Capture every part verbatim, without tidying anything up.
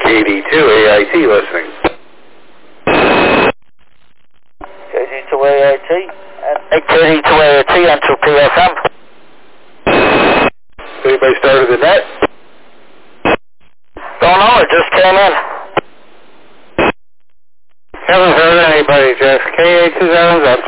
K D two A I T listening. K D two A I T? And K D two A I T on two P F M. Anybody started the net? Don't know, it just came in. Haven't heard anybody, Jeff. K A two seven up.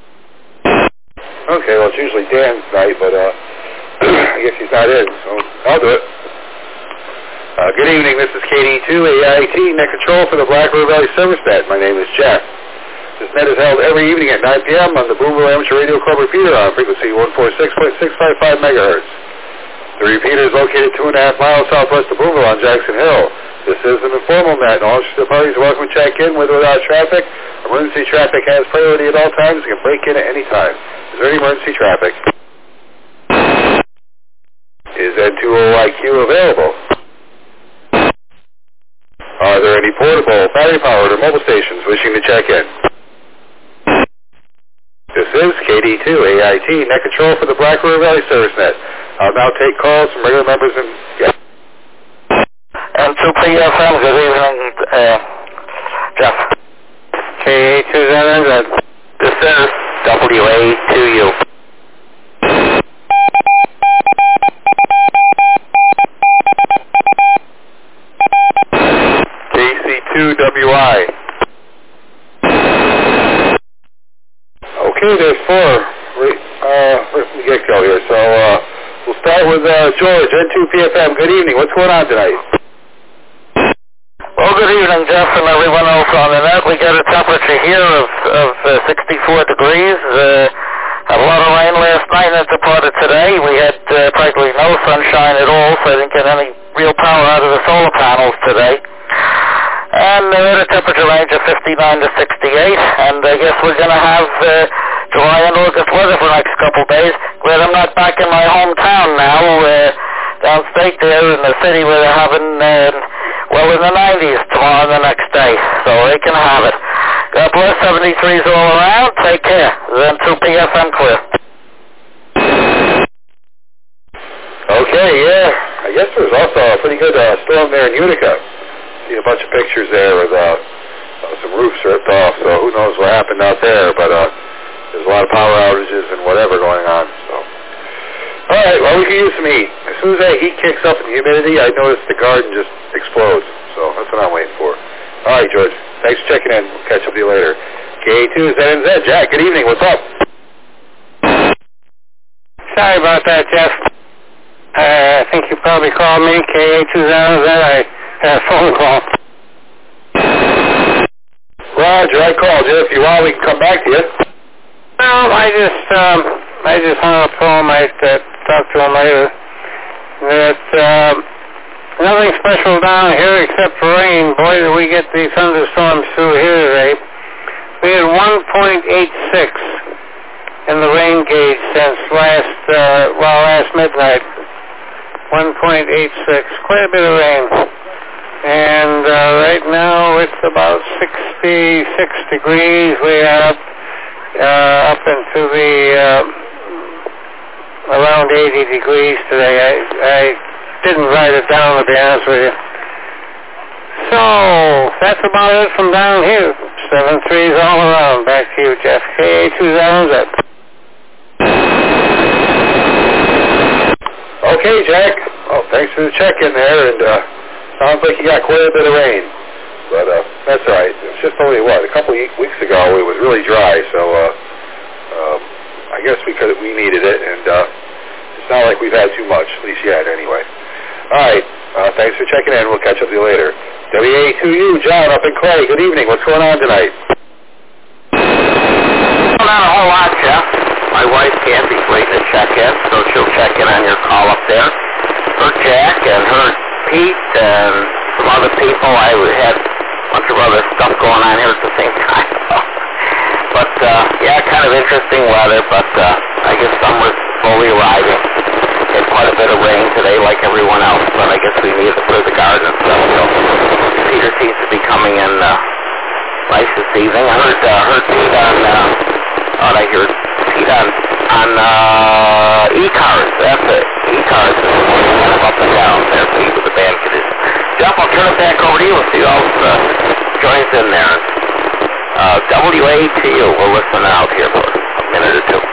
Okay, well, it's usually Dan's night, but uh, I guess he's not in, so I'll do it. Uh, good evening, this is K D two A I T, net control for the Black River Valley Service Net. My name is Jeff. This net is held every evening at nine P M on the Boonville Amateur Radio Club repeater on frequency one forty-six point six five five megahertz. The repeater is located two and a half miles southwest of Boonville on Jackson Hill. This is an informal net, and all interested parties are welcome to check in with or without traffic. Emergency traffic has priority at all times and can break in at any time. Is there any emergency traffic? Is N two O I Q available? Are there any portable, battery-powered, or mobile stations wishing to check in? This is K D two A I T, net control for the Black River Valley Service Net. I'll now take calls from regular members and... Yeah. And two P F M, good evening, uh, Jeff. K A two seven up. This is W A two U. K C two W I. Okay, there's four right, uh, right from the get-go here. So uh, we'll start with uh, George, N two P F M. Good evening. What's going on tonight? Well, good evening, Jeff, and everyone else on the net. We got a temperature here of, of uh, sixty-four degrees. Uh, had a lot of rain last night and into part of today. We had uh, practically no sunshine at all, so I didn't get any real power out of the solar panels today. And uh, we had a temperature range of fifty-nine to sixty-eight, and I guess we're going to have uh, July and August weather for the next couple of days. Glad I'm not back in my hometown now, uh, downstate there in the city where they're having... Uh, well, in the nineties tomorrow and the next day, so they can have it. God bless, seventy-threes all around. Take care. Then two P F M clear. Okay, yeah. I guess there was also a pretty good uh, storm there in Utica. See a bunch of pictures there with uh, uh, some roofs ripped off, so who knows what happened out there, but uh, there's a lot of power outages and whatever going on, so... All right, well, we can use some heat. As soon as that heat kicks up in the humidity, I notice the garden just explodes. So that's what I'm waiting for. All right, George. Thanks for checking in. We'll catch up with you later. K A two Z N Z. Jack, good evening. What's up? Sorry about that, Jeff. Uh, I think you probably called me, K A two Z N Z. I had a phone call. Roger, I called you. If you want, we can come back to you. No, I just, um, I just hung up the phone. I uh, talk to him later. That, um, nothing special down here except for rain. Boy, did we get these thunderstorms through here today. We had one point eight six in the rain gauge since last, uh, well, last midnight. one point eight six. Quite a bit of rain. And uh, right now it's about sixty-six degrees. We are up, uh, up into the... Uh, around eighty degrees today. I, I didn't write it down, to be honest with you. So, that's about it from down here. Seven threes all around. Back to you, Jeff. K A two seven Z. Okay, Jack. Well, thanks for the check-in there, and uh, sounds like you got quite a bit of rain. But uh, that's all right. It was just only, what, a couple of weeks ago it was really dry, so... Uh, um, I guess we could we needed it, and uh, it's not like we've had too much, at least yet, anyway. All right, uh, thanks for checking in. We'll catch up with you later. W A two U, John up in Clay. Good evening. What's going on tonight? Not a whole lot, Jeff. My wife Candy's waiting to check in, so she'll check in on your call up there. Her Jack and her Pete and some other people. I had a bunch of other stuff going on here at the same time. But, uh, yeah, kind of interesting weather, but uh, I guess summer's slowly arriving. Had quite a bit of rain today like everyone else, but I guess we need it for the garden and stuff, so Peter seems to be coming in uh, nice this evening. I heard, uh, heard Pete on, uh, thought I heard Pete on, on uh, e-cars, that's it, e-cars, kind of up and down there, Pete with the band condition. Jeff, I'll turn it back over to you. We'll see who else uh, joins in there. Uh, W A T U, we'll listen out here for a minute or two.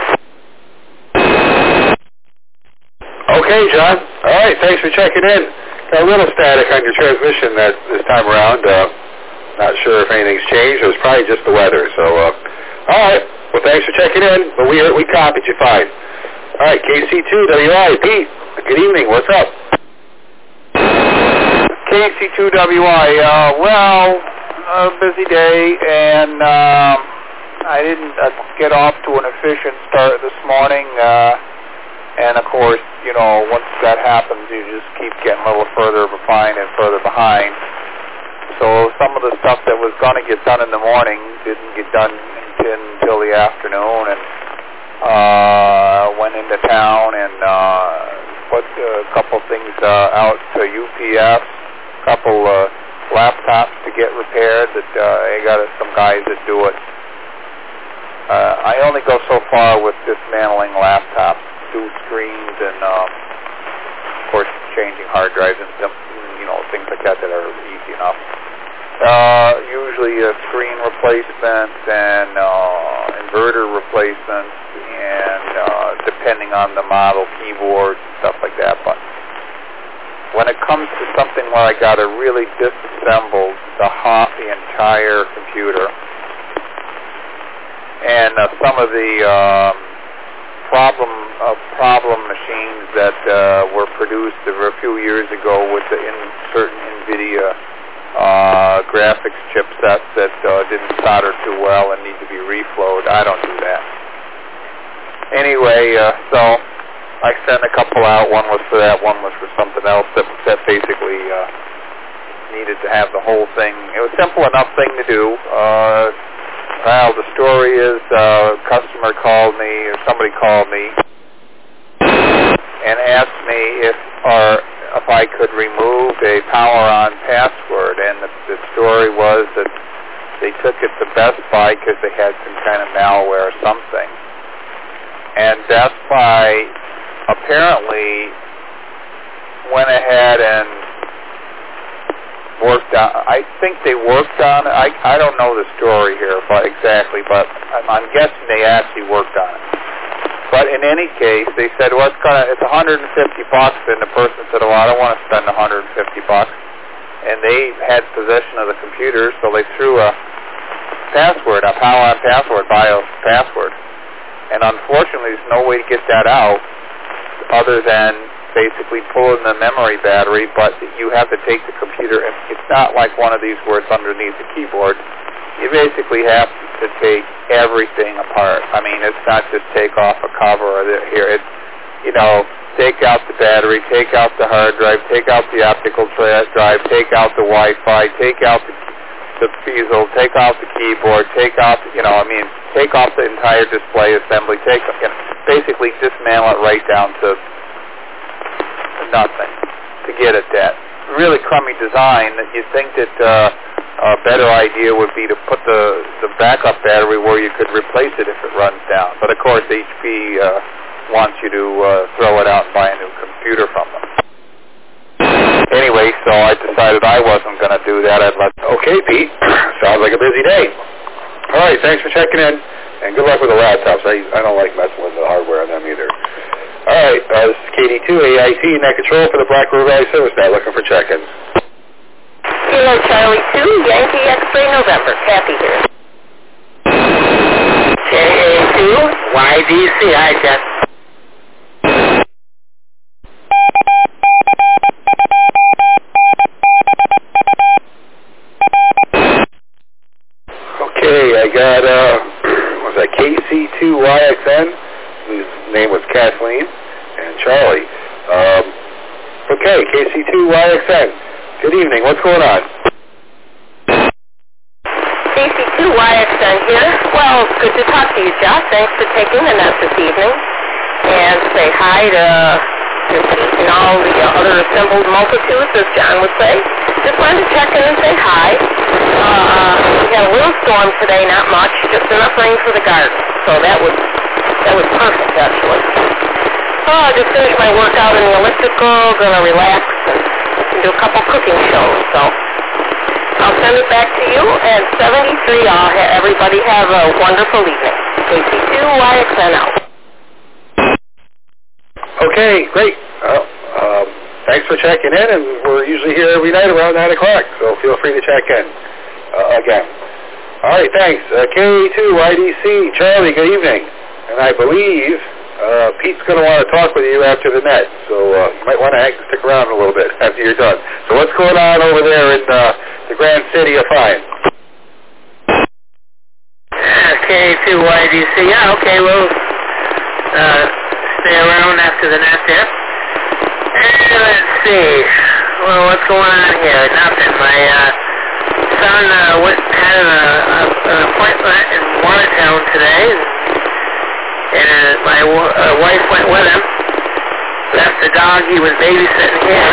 Okay, John. All right, thanks for checking in. Got a little static on your transmission that this time around. Uh, not sure if anything's changed. It was probably just the weather. So, uh, all right. Well, thanks for checking in. But we we copied you fine. All right, K C two W I, Pete. Good evening. What's up? K C two W I. Uh, well, a busy day, and um, I didn't uh, get off to an efficient start this morning. Uh, and of course, you know, once that happens, you just keep getting a little further behind and further behind. So some of the stuff that was going to get done in the morning didn't get done until the afternoon, and uh, went into town and uh, put a couple things uh, out to U P S, a couple uh, laptops to get repaired. That uh, I got some guys that do it. Uh, I only go so far with dismantling laptops, do screens, and uh, of course changing hard drives and some, you know, things like that that are easy enough. Uh, usually a screen replacement and uh, inverter replacements, and uh, depending on the model, keyboards and stuff like that. But when it comes to something where I got to really disassemble the hot, the entire computer, and uh, some of the um, problem uh, problem machines that uh, were produced a few years ago with the in certain NVIDIA Uh, graphics chipsets that uh, didn't solder too well and need to be reflowed. I don't do that. Anyway, uh, so I sent a couple out. One was for that, one was for something else that, that basically uh, needed to have the whole thing. It was a simple enough thing to do. Uh, well, the story is uh, a customer called me, or somebody called me, and asked me if our if I could remove a power-on password, and the, the story was that they took it to Best Buy because they had some kind of malware or something. And Best Buy apparently went ahead and worked on, I think they worked on it. I, I don't know the story here but exactly, but I'm, I'm guessing they actually worked on it. But in any case, they said, well, it's gonna, it's one hundred fifty bucks, and the person said, well, I don't want to spend one hundred fifty bucks. And they had possession of the computer, so they threw a password, a power-on password, BIOS password. And unfortunately, there's no way to get that out other than basically pulling the memory battery, but you have to take the computer, and it's not like one of these where it's underneath the keyboard. You basically have to take everything apart. I mean, it's not just take off a cover or the, here. It's, you know, take out the battery, take out the hard drive, take out the optical drive, take out the Wi-Fi, take out the, the bezel, take out the keyboard, take out, you know, I mean, take off the entire display assembly, take, you know, basically dismantle it right down to nothing to get at that. Really crummy design that you'd think that uh, a better idea would be to put the, the backup battery where you could replace it if it runs down. But of course, H P uh, wants you to uh, throw it out and buy a new computer from them. Anyway, so I decided I wasn't going to do that. I'd let. Okay, Pete. Sounds like a busy day. All right, thanks for checking in, and good luck with the laptops. I, I don't like messing with the hardware on them either. All right, uh, this is K D two A I T, Net Control for the Black River Valley Service Net, looking for check-ins. Kilo Charlie two, Yankee X-ray November. Kathy here. K A two, Y D C, hi, Jeff. Okay, I got, uh, what was that, K C two Y X N, whose name was Kathleen, and Charlie. Um, okay, K C two Y X N, good evening, what's going on? K C two Y X N here. Well, it's good to talk to you, Jeff. Thanks for taking the net this evening. And say hi to your Pete and all the other assembled multitudes, as John would say. Just wanted to check in and say hi. Uh, we had a little storm today, not much, just enough rain for the garden. So that was, that was perfect, actually. Oh, I just finished my workout in the elliptical, gonna relax and listen to do a couple cooking shows. So I'll send it back to you. And seventy-three, I'll ha- everybody have a wonderful evening. K C two Y X N out. Okay, great. Well, um, thanks for checking in, and we're usually here every night around nine o'clock, so feel free to check in uh, again. All right, thanks. Uh, K two Y D C, Charlie, good evening. And I believe uh, Pete's going to want to talk with you after the net, so uh, you might want to stick around a little bit after you're done. So what's going on over there in uh, the grand city of Fine? K two Y D C, yeah, okay, we'll uh, stay around after the net there. And let's see, well, what's going on here? Nothing. My uh, son uh, went, had a, a, an appointment in Watertown today, and my uh, wife went with him, left the dog he was babysitting here,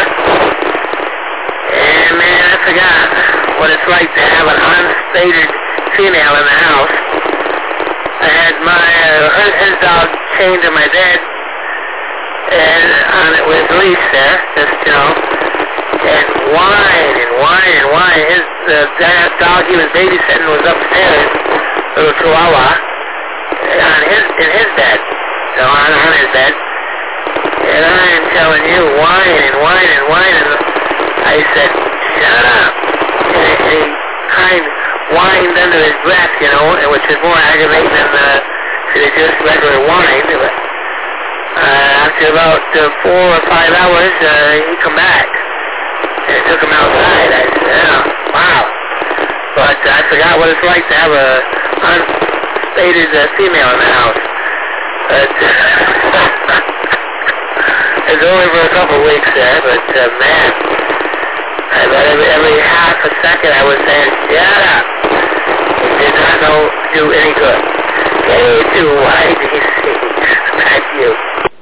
and man, I forgot what it's like to have an unstated female in the house. I had my, uh, his dog chained to my bed, and on it with a leash there, just, you know, and whine and whine and whine. His uh, dog he was babysitting was upstairs, little Chihuahua, on his, in his bed, so on, on his bed. And I am telling you, whine and whine and whine, and I said, shut up. And he, he kind of whined under his breath, you know, which is more aggravating than the, just regular whine. But, Uh, after about uh, four or five hours, uh, he come back. And I took him outside. I said, yeah, wow. But uh, I forgot what it's like to have a unstated uh, female in the house. But uh, it's only for a couple of weeks there, but uh, man, I bet every, every half a second I was saying, shut up. It did not know, do any good. K two Y D C. Back to you.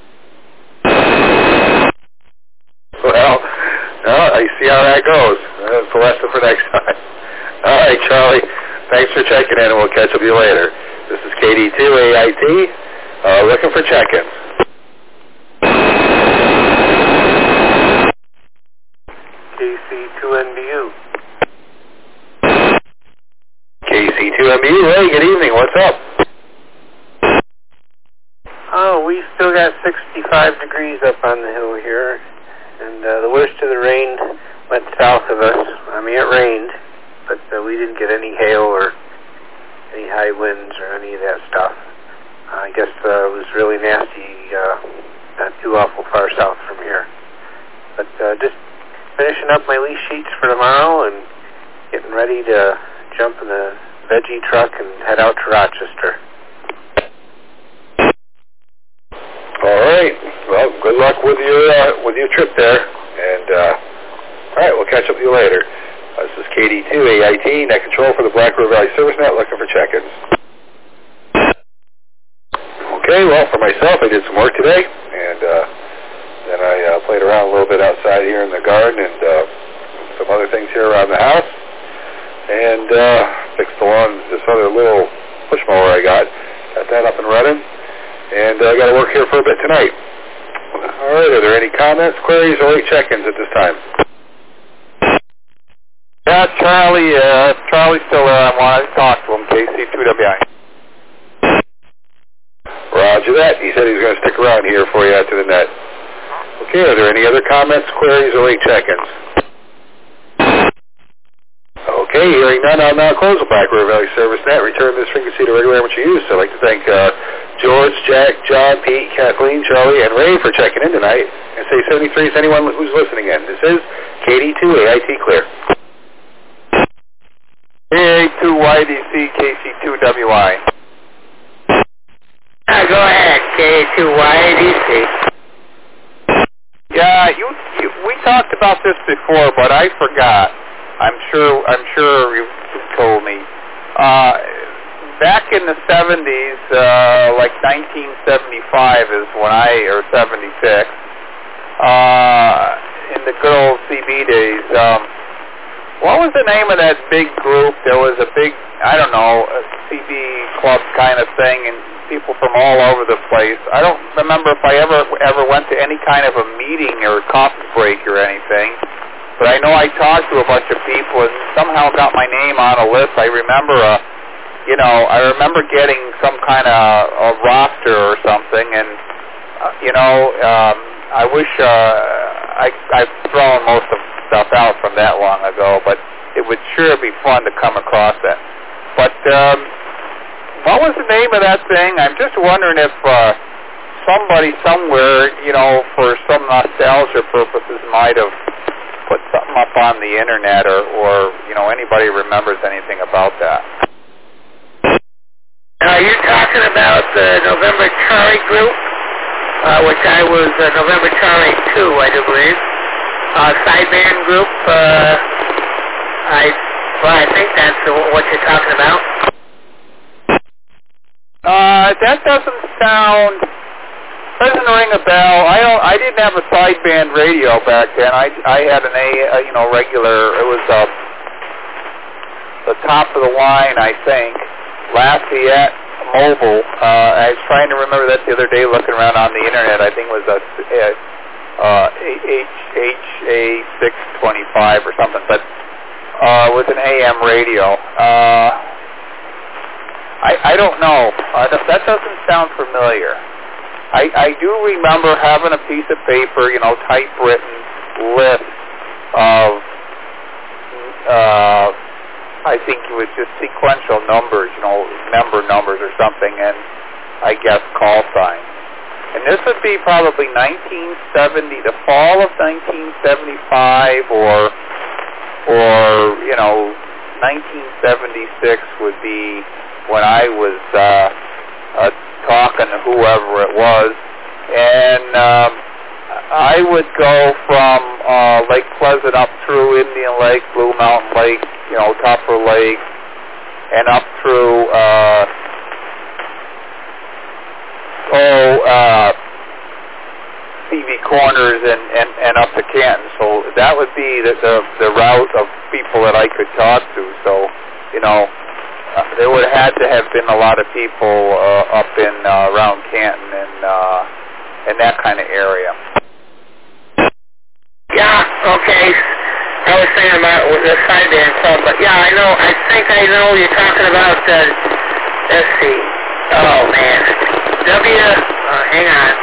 Well, well, I see how that goes. That's a lesson for next time. All right, Charlie. Thanks for checking in, and we'll catch up with you later. This is K D two A I T, uh, looking for check-ins. K C two N B U. K C two N B U, hey, good evening. What's up? Oh, we still got sixty-five degrees up on the hill here, and uh, the worst of the rain went south of us. I mean, it rained, but uh, we didn't get any hail or any high winds or any of that stuff. Uh, I guess uh, it was really nasty, uh, not too awful far south from here. But uh, just finishing up my lease sheets for tomorrow and getting ready to jump in the veggie truck and head out to Rochester. All right. Well, good luck with your uh, with your trip there. And uh, all right, we'll catch up with you later. Uh, this is K D two A I T, Net Control for the Black River Valley Service Net, looking for check-ins. Okay. Well, for myself, I did some work today, and uh, then I uh, played around a little bit outside here in the garden and uh, some other things here around the house, and uh, fixed the lawn. This other little push mower I got, got that up and running. And I uh, got to work here for a bit tonight. All right, are there any comments, queries, or late check-ins at this time? Yeah, Charlie, uh, Charlie's still there. I wanted to talk to him, K C two W I. Roger that. He said he was going to stick around here for you after the net. Okay, are there any other comments, queries, or late check-ins? Okay, hearing none, I'll now close the Black River Valley Service Net. Return this frequency to regular amateur use. I'd like to thank uh, George, Jack, John, Pete, Kathleen, Charlie, and Ray for checking in tonight. And say seventy-three is anyone who's listening in. This is K D two A I T Clear. K A two Y D C, K C two W I. Uh, go ahead, K A two Y D C. Yeah, you, you, we talked about this before, but I forgot. I'm sure, I'm sure you told me. Uh, back in the seventies, uh, like nineteen seventy-five is when I, or seventy-six, uh, in the good old C B days, um, what was the name of that big group? There was a big, I don't know, a C B club kind of thing, and people from all over the place. I don't remember if I ever ever went to any kind of a meeting or coffee break or anything. but I know I talked to a bunch of people and somehow got my name on a list. I remember, uh, you know, I remember getting some kind of a roster or something, and, uh, you know, um, I wish uh, I, I've thrown most of the stuff out from that long ago, but it would sure be fun to come across that. But um, what was the name of that thing? I'm just wondering if uh, somebody somewhere, you know, for some nostalgia purposes might have put something up on the internet, or, or you know, anybody remembers anything about that. Are you talking about the November Charlie group, uh, which I was uh, November Charlie two, I do believe. Uh, sideband group, uh, I, well, I think that's what you're talking about. Uh, that doesn't sound, doesn't ring a bell. I don't, I didn't have a sideband radio back then. I, I had an A, uh, you know, regular, it was, uh, the top of the line, I think. Lafayette Mobile. Uh, I was trying to remember that the other day looking around on the internet. I think it was a, a uh, H A six twenty-five or something, but uh, with an A M radio. Uh, I, I don't know. Uh, that doesn't sound familiar. I, I do remember having a piece of paper, you know, typewritten list of uh, I think it was just sequential numbers, you know, member numbers or something, and I guess call signs. And this would be probably nineteen seventy, the fall of nineteen seventy-five, or, or you know, nineteen seventy-six would be when I was uh, uh, talking to whoever it was. And um, I would go from uh, Lake Pleasant up through Indian Lake, Blue Mountain Lake, you know, Tupper Lake, and up through, uh, oh, uh, C V Corners and, and, and up to Canton. So that would be the, the, the route of people that I could talk to. So, you know, uh, there would have had to have been a lot of people uh, up in, uh, around Canton and, uh, and that kind of area. Yeah, okay. I was thinking about the sideband club, but yeah, I know, I think I know you're talking about, uh, let's see, oh man, W, uh, hang on,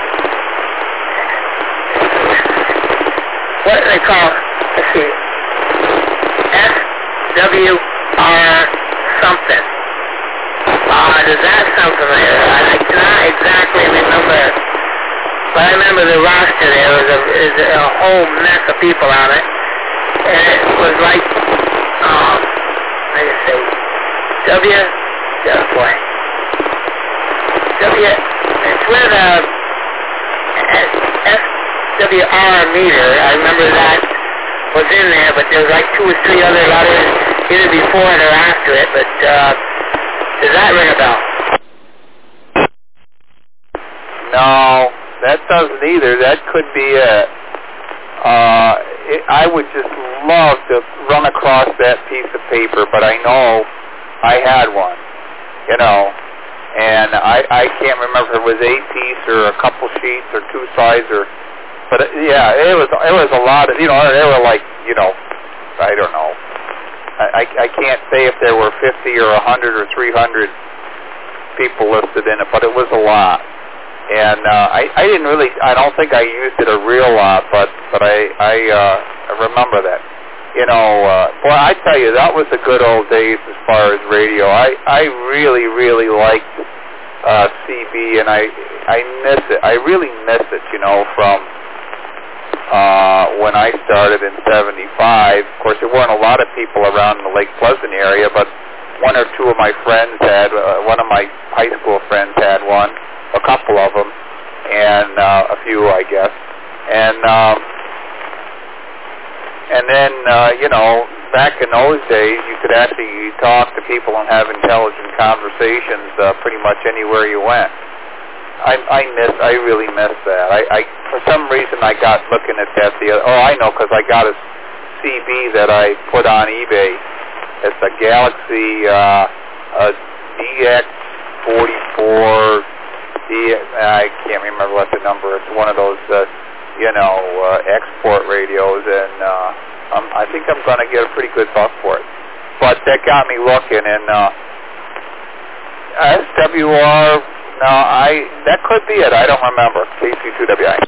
what do they call, let's see, S W R something. Uh, does that sound familiar? I cannot exactly remember, but I remember the roster there was a, is a whole mess of people on it. And it was like, um, I just say, W, oh boy, W, it's where the S W R meter, I remember that was in there, but there was like two or three other letters, either before it or after it, but, uh, does that ring a bell? No, that doesn't either. That could be it. Uh, it, I would just love to run across that piece of paper, but I know I had one, you know, and I, I can't remember if it was eight piece or a couple sheets or two sides or, but it, yeah, it was it was a lot of, you know, there were like, you know, I don't know, I, I can't say if there were fifty or a hundred or three hundred people listed in it, but it was a lot. And uh, I, I didn't really, I don't think I used it a real lot, but but I I, uh, I remember that. You know, uh, boy, I tell you, that was the good old days as far as radio. I, I really, really liked uh, C B, and I I miss it. I really miss it, you know, from uh, when I started in seventy-five. Of course, there weren't a lot of people around in the Lake Pleasant area, but one or two of my friends had, uh, one of my high school friends had one. A couple of them, and uh, a few, I guess, and um, and then uh, you know, back in those days, you could actually talk to people and have intelligent conversations uh, pretty much anywhere you went. I, I miss, I really miss that. I, I for some reason I got looking at that the other, oh I know, because I got a C B that I put on eBay. It's a Galaxy uh, a D X forty-four. The, I can't remember what the number is. One of those, uh, you know, uh, export radios, and uh, um, I think I'm going to get a pretty good buck for it. But that got me looking, and uh, S W R, no, I that could be it. I don't remember. K C two W I.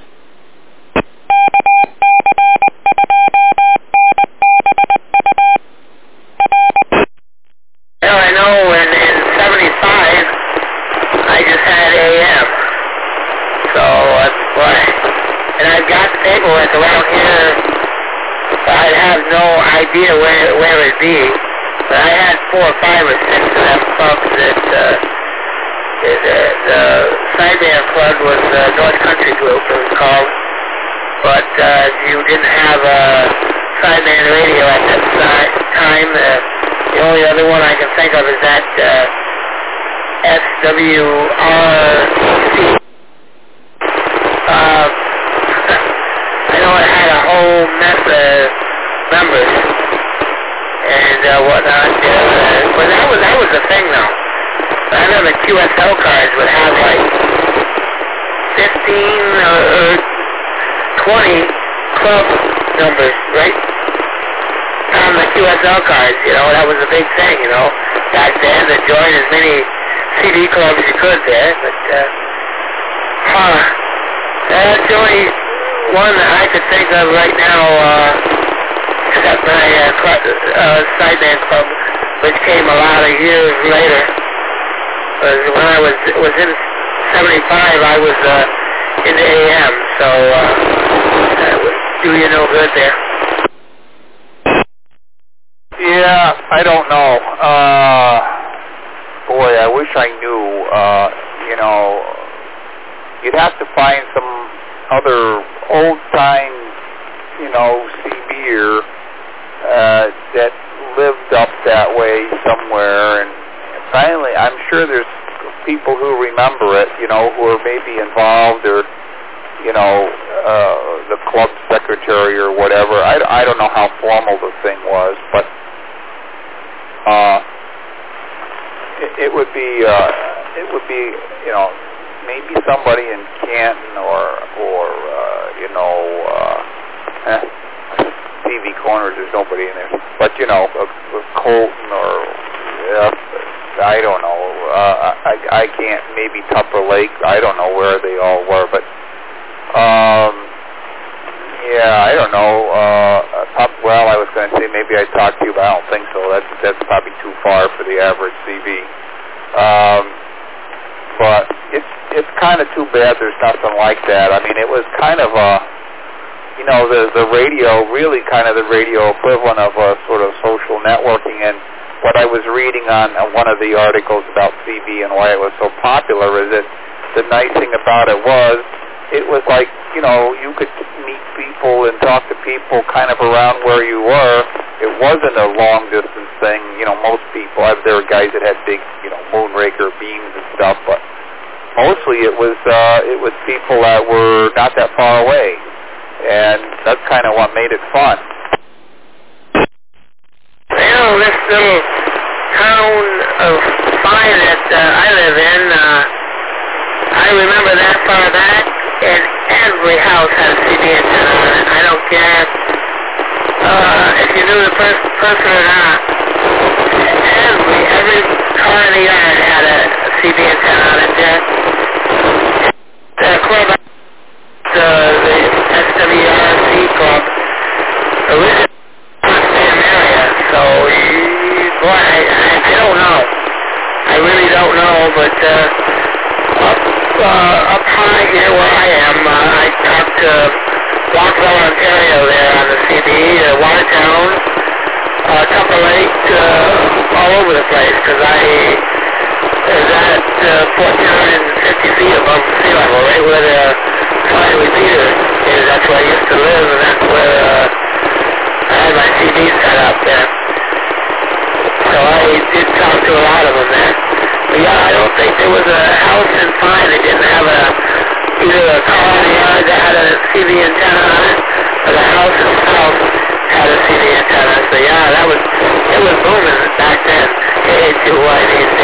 Well, I know in, in seventy-five, I just had A M. So that's why. And I've got the paperwork around here. I have no idea where where it'd be. But I had four or five or six of them clubs that uh, the, the, the sideband club was uh, North Country Group, it was called. But uh, you didn't have a sideband radio at that time. Uh, the only other one I can think of is that uh, S W R C. Uh, I know it had a whole mess of members and uh, whatnot. Uh, but that was that was the thing, though. I know the Q S L cards would have like fifteen or twenty club numbers, right? On the Q S L cards, you know, that was a big thing, you know, back then, to join as many C D clubs as you could there, but, uh, huh, that's the only one that I could think of right now, uh, except my, uh, club, uh, sideband club, which came a lot of years later, because when I was, was in seventy-five, I was, uh, in the A M, so, uh, that would do you no good there. Yeah, I don't know. Uh, boy, I wish I knew. Uh, you know, you'd have to find some other old-time, you know, C B-er uh, that lived up that way somewhere. And finally, I'm sure there's people who remember it, you know, who are maybe involved or, you know, uh, the club secretary or whatever. I, I don't know how formal the thing was, but Uh, it, it would be, uh, it would be, you know, maybe somebody in Canton or, or, uh, you know, uh, eh, T V Corners, there's nobody in there, but, you know, a, a Colton or, uh, I don't know, uh, I, I can't, maybe Tupper Lake, I don't know where they all were, but, um, yeah, I don't know. Uh, top, well, I was going to say maybe I talked to you, but I don't think so. That's that's probably too far for the average C V. Um, but it's it's kind of too bad there's nothing like that. I mean, it was kind of a, you know, the the radio, really kind of the radio equivalent of a sort of social networking. And what I was reading on, on one of the articles about C B and why it was so popular is that the nice thing about it was, it was like, you know, you could meet people and talk to people kind of around where you were. It wasn't a long-distance thing. You know, most people, there were guys that had big, you know, Moonraker beams and stuff, but mostly it was uh, it was people that were not that far away, and that's kind of what made it fun. You know, this little town of Fine that uh, I live in, uh, I remember that far back, and every house had a C B antenna on it. I don't care uh, if you knew the first person or not. Every every car in the yard had a, a C B antenna on it. There, the club, the, the S W R C club, originally in the same area. So, boy, I, I, I don't know. I really don't know, but. Uh, Up, uh, up high here where I am, uh, I talked to Rockville, Ontario there on the C B, uh, Watertown, uh, Tupper Lake, uh, all over the place, because I is at uh, fourteen fifty feet above sea level, right where the flying repeater is. That's where I used to live, and that's where uh, I had my C D set up there. So I did talk to a lot of them there. But yeah, I don't think there was a house in Fine that didn't have a, either a car in the yard that had a C B antenna on it, or the house itself had a C B antenna. So yeah, that was, it was booming back then, K A two Y D C.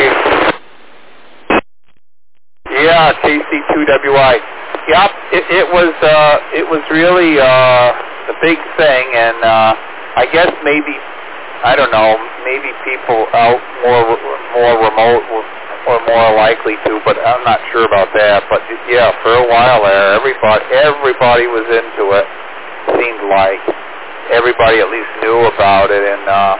Yeah, K C two W I. Yep, it, it was, uh, it was really, uh, the big thing, and, uh, I guess maybe, I don't know, maybe people out more more remote or more likely to, but I'm not sure about that. But yeah, for a while there, everybody everybody was into it. Seemed like everybody at least knew about it, and uh,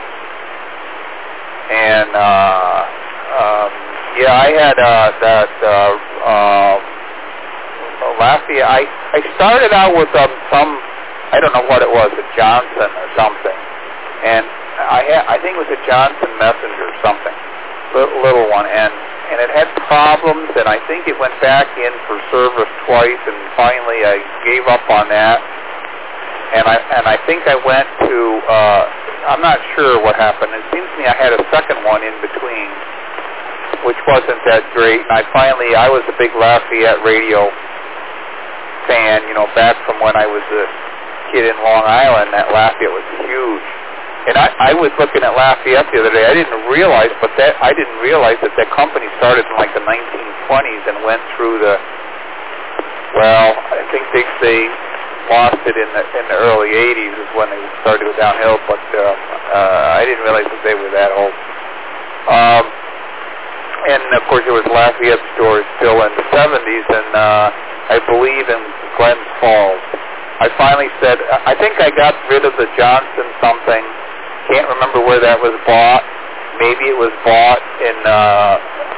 and uh, um, yeah, I had uh, that uh, uh, Lafayette. I I started out with um, some, I don't know what it was, a Johnson or something, and I had, I think it was a Johnson Messenger or something, little, little one, and and it had problems, and I think it went back in for service twice, and finally I gave up on that, and I and I think I went to, uh, I'm not sure what happened. It seems to me I had a second one in between, which wasn't that great, and I finally, I was a big Lafayette radio fan, you know, back from when I was a kid in Long Island. That Lafayette was huge. And I, I was looking at Lafayette the other day. I didn't realize, but that I didn't realize that that company started in like the nineteen twenties and went through the. Well, I think they they lost it in the in the early eighties is when they started to go downhill. But uh, uh, I didn't realize that they were that old. Um, and of course, there was Lafayette stores still in the seventies, and uh, I believe in Glens Falls. I finally said, I think I got rid of the Johnson something. Can't remember where that was bought. Maybe it was bought in uh,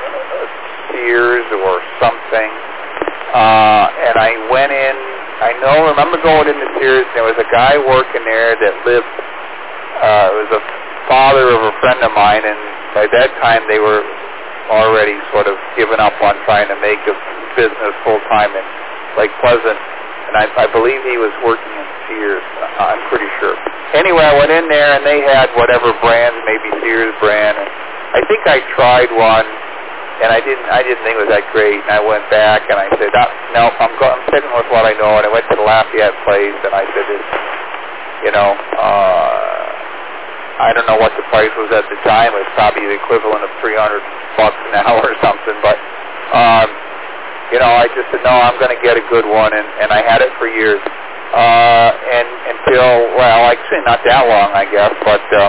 Sears or something. Uh, and I went in, I know, remember going into Sears, and there was a guy working there that lived, uh, it was a father of a friend of mine, and by that time they were already sort of given up on trying to make a business full-time in Lake Pleasant. And I, I believe he was working in Sears, I'm pretty sure. Anyway, I went in there, and they had whatever brand, maybe Sears brand. And I think I tried one, and I didn't I didn't think it was that great. And I went back, and I said, no, no I'm, go- I'm sticking with what I know. And I went to the Lafayette place, and I said, it's, you know, uh, I don't know what the price was at the time. It was probably the equivalent of three hundred bucks an hour or something. But um, you know, I just said, no, I'm going to get a good one, and, and I had it for years. Uh, and until, well, actually not that long, I guess, but um,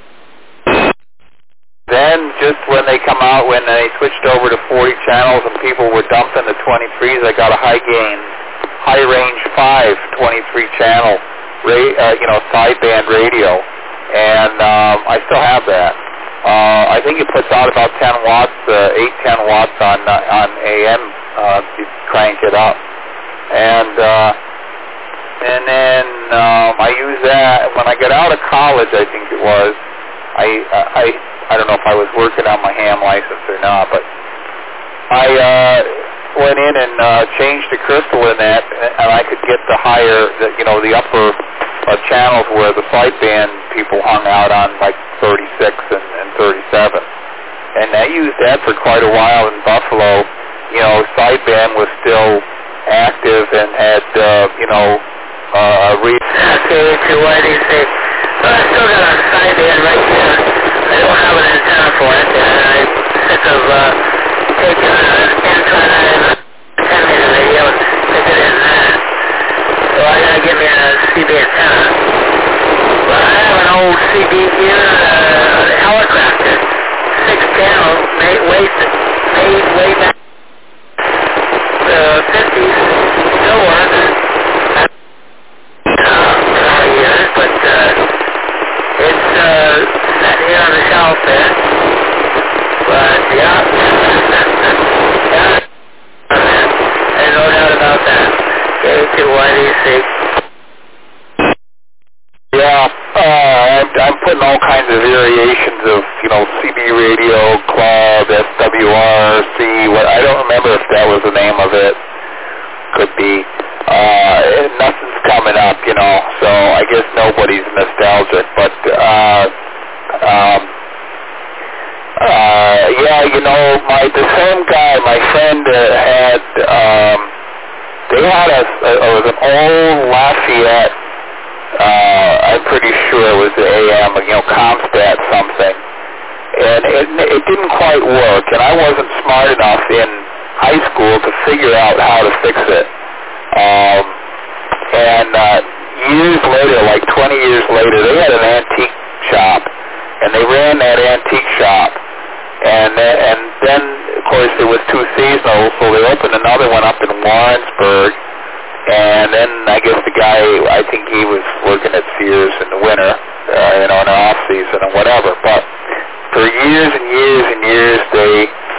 then just when they come out, when they switched over to forty channels and people were dumping the twenty-threes, I got a high gain, high range five twenty-three channel, ra- uh, you know, sideband radio, and um, I still have that. Uh, I think it puts out about ten watts, uh, eight, ten watts on uh, on A M. Uh, you crank it up, and uh, and then um, I use that when I got out of college. I think it was. I I I don't know if I was working on my ham license or not, but I uh, went in and uh, changed the crystal in that, and I could get the higher, the, you know, the upper uh, channels where the sideband people hung out on, like thirty-six and, and thirty-seven, and I used that for quite a while in Buffalo. You know, sideband was still active and had, uh, you know, uh, re- Okay, to what do you say? Well, I still got a sideband right here. I don't have an antenna for it, and I'm sick of uh, taking an antenna and a ten meter radio and sticking it in that. So I gotta get me a C B antenna. But I have an old C B here, uh, a helicopter, six channels, made way, made way back. The fifties still works. Uh, for years, but uh, it's uh, sitting here on the shelf there. But yeah, yeah, there's no doubt about that. K two Y D C. Yeah, uh, I'm, I'm putting all kinds of variations of, you know, C B radio, club, S W R, C, what, I don't remember if that was the name of it. Could be. Uh, nothing's coming up, you know, so I guess nobody's nostalgic, but, uh, um, uh, yeah, you know, my, the same guy, my friend uh, had, um, they had a, a, it was an old Lafayette, uh, I'm pretty sure it was the A M, you know, Comstat something, and it, it didn't quite work, and I wasn't smart enough in high school to figure out how to fix it. Um, and uh, years later, like like twenty years later, they had an antique shop, and they ran that antique shop. And, uh, and then, of course, it was too seasonal, so they opened another one up in Warrensburg. And then I guess the guy, I think he was working at Sears in the winter, uh, you know, in the off season and whatever. But for years and years and years, they,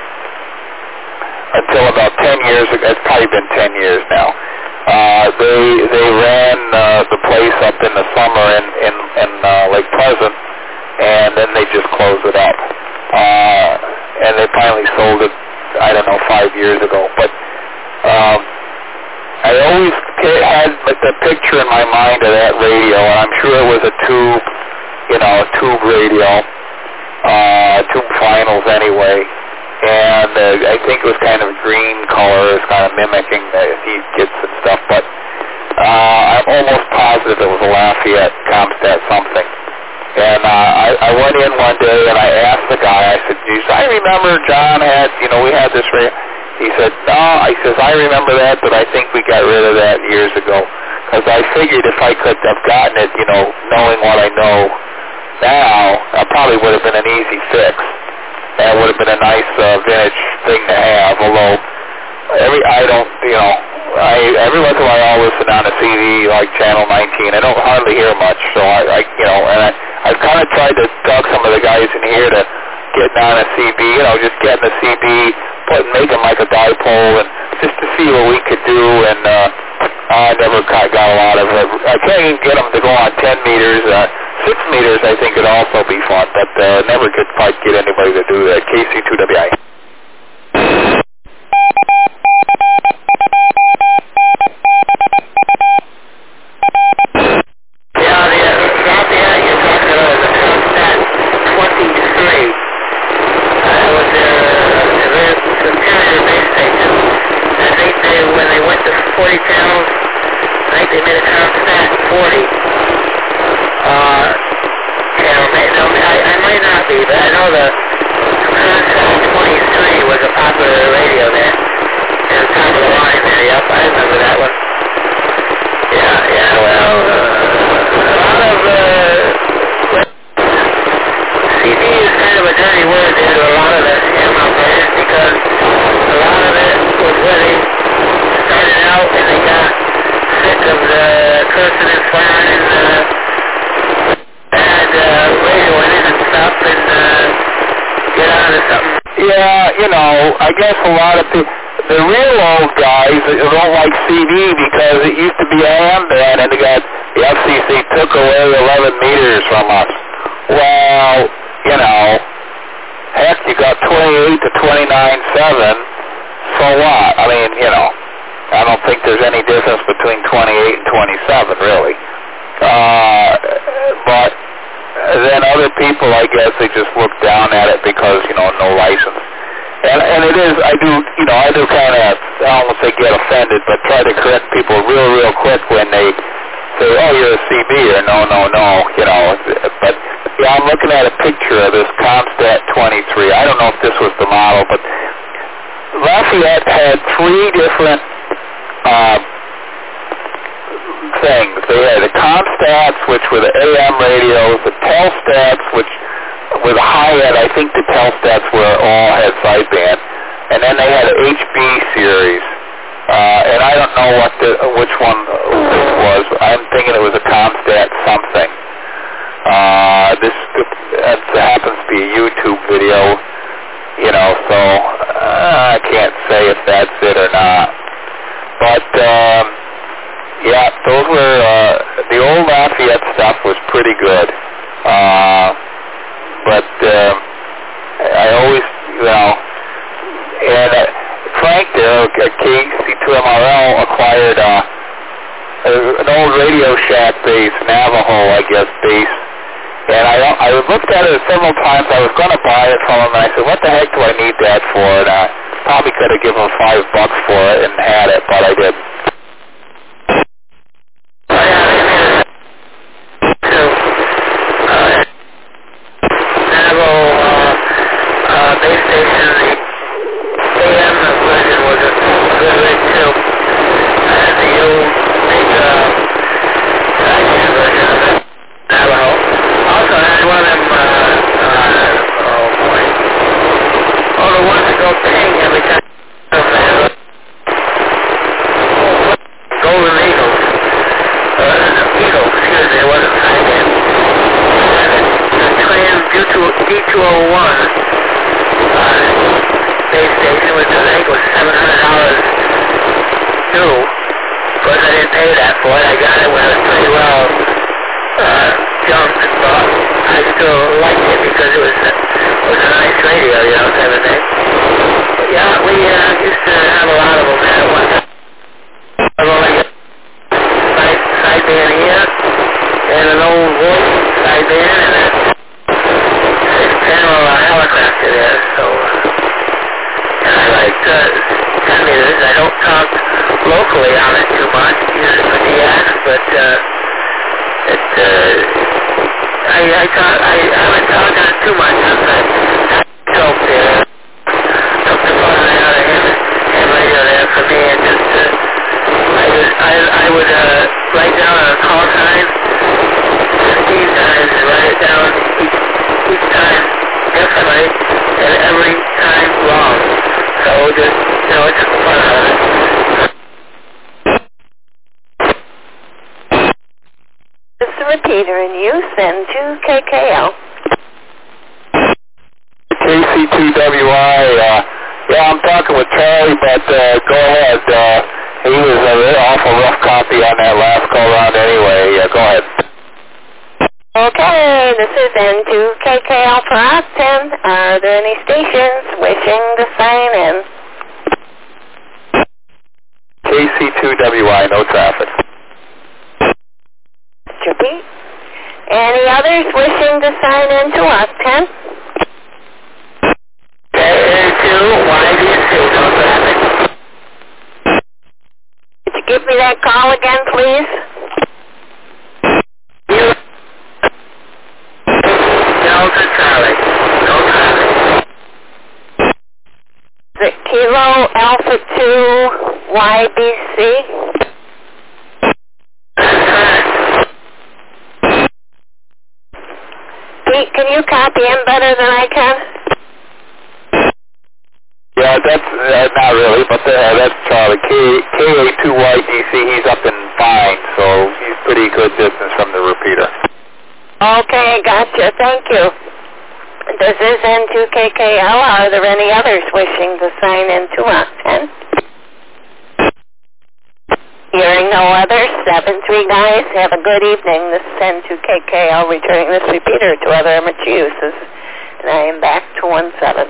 until about ten years ago, it's probably been ten years now, uh, they they ran uh, the place up in the summer in, in, in uh, Lake Pleasant, and then they just closed it up. Uh, and they finally sold it, I don't know, five years ago. But um, I always had the picture in my mind of that radio, and I'm sure it was a tube, you know, a tube radio, uh, tube finals anyway. And uh, I think it was kind of green color, it was kind of mimicking the heat kits and stuff. But uh, I'm almost positive it was a Lafayette Comstat something. And uh, I, I went in one day and I asked the guy, I said, geez, I remember John had, you know, we had this radio. He said, no, I says, I remember that, but I think we got rid of that years ago. Because I figured if I could have gotten it, you know, knowing what I know now, it probably would have been an easy fix. That would have been a nice uh, vintage thing to have, although every, I don't, you know, I, every once in a while I'll listen on a C D like Channel nineteen. I don't hardly hear much, so I, I you know, and I, I've kind of tried to talk some of the guys in here to get on a C B, you know, just getting a C B, put make them like a dipole, and just to see what we could do, and uh, I never got a lot of it. I can't even get them to go on ten meters. Uh, six meters I think would also be fun, but uh, never could quite get anybody to do that. K C two W I. forty channels. I think they made a Comstat forty uh, channel. No, I, I might not be, but I know the Comstat twenty-three was a popular radio there. And top of the line there, yep, I remember that one. Yeah, yeah, well, uh, a lot of uh, C D is kind of a dirty word there to a lot of the ham operators because a lot of it was where they started out and they got sick of the cursing and swearing and uh, bad uh, radio in it and stuff and uh, get on to something. Yeah, you know, I guess a lot of people, the real old guys don't like C D because it used to be a ham band and they got, the F C C took away eleven meters from us. Well, you know, heck, you got twenty-eight to twenty-nine seven, so what? I mean, you know, I don't think there's any difference between twenty-eight and twenty-seven, really. Uh, but then other people, I guess, they just look down at it because, you know, no license. And, and it is, I do, you know, I do kind of, I don't want to say get offended, but try to correct people real, real quick when they say, oh, you're a C B, or no, no, no, you know. But, yeah, I'm looking at a picture of this Comstat twenty-three. I don't know if this was the model, but Lafayette had three different uh, things. They had the Comstats, which were the A M radios, the Telstats, which were the high-end. I think the Telstats were all had sideband. And then they had an H B series. Uh, and I don't know what the, which one this was. I'm thinking it was a Comstat something. Uh, this it happens to be a YouTube video, you know, so uh, I can't say if that's it or not. But, um, yeah, those were, uh, the old Lafayette stuff was pretty good. Uh, but, um, I always, you know, and uh, Frank there at K C two M R L acquired uh, an old Radio Shack base, Navajo, I guess, base. And I I looked at it several times. I was going to buy it from him, and I said, what the heck do I need that for? And I probably could have given him five bucks for it and had it, but I didn't. Navajo uh, uh, base station, the A M version was a good rig too. And the old big uh, I G version of it two oh one uh, base station, which I think was seven hundred dollars new. Of course, I didn't pay that for it. I got it when it was pretty well uh, junked, but I still liked it because it was, it was a nice radio, you know, type of thing. But yeah, we uh, used to have a lot of them there at one time. I've only got side, sideband here, and an old voice sideband, and a general uh, helicopter there, so, uh, and I like uh, ten meters. I don't talk locally on it too much, usually for the acts, but, uh, it, uh, I, I talk, I, I would talk on it too much sometimes. I help there, took the phone out of him, and radio there for me, and just, uh, I would, I, I would, uh, write down a call sign fifteen times and write it down each, each time differently, and every time wrong. So just, you know, it took fun out of it. It's the repeater in use and two K K L. K C two W I, uh, yeah, I'm talking with Charlie, but uh, go ahead. Uh, he was a very awful rough copy on that last call round anyway. Yeah, go ahead. Okay, this is N two K K L for Austin. Are there any stations wishing to sign in? K C two W I, no traffic. Repeat. Any others wishing to sign in to Austin? K A two Y D C, no traffic. Could you give me that call again, please? You Delta Charlie, no traffic. Is it Kilo Alpha two Y B C? That's correct. Pete, can you copy him better than I can? Yeah, that's uh, not really, but uh, that's Charlie. K A two Y D C, he's up in Vine, so he's pretty good distance from the repeater. Okay, gotcha. Thank you. This is N two K K L. Are there any others wishing to sign in to Austin? Hearing no others, seven three guys, have a good evening. This is N two K K L returning this repeater to other amateur uses. And I am back to one seven.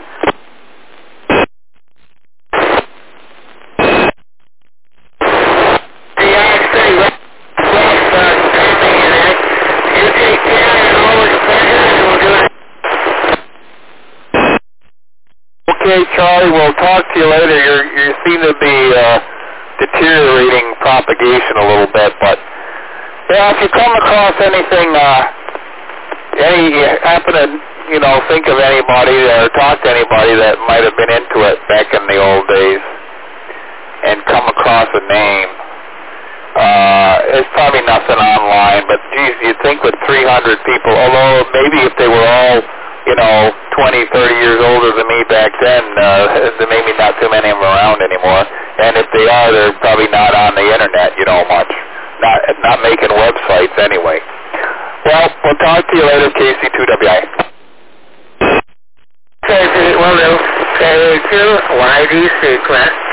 Okay, Charlie, we'll talk to you later. You're, you seem to be uh, deteriorating propagation a little bit, but yeah, if you come across anything, uh, any happen to, you know, think of anybody or talk to anybody that might have been into it back in the old days and come across a name, uh, it's probably nothing online, but geez, you'd think with three hundred people, although maybe if they were all, you know, twenty, thirty years older than me back then, uh, there may be not too many of them around anymore. And if they are, they're probably not on the internet, you know, much. Not not making websites anyway. Well, we'll talk to you later, K C two W I. K C, well, K A two Y D C, class.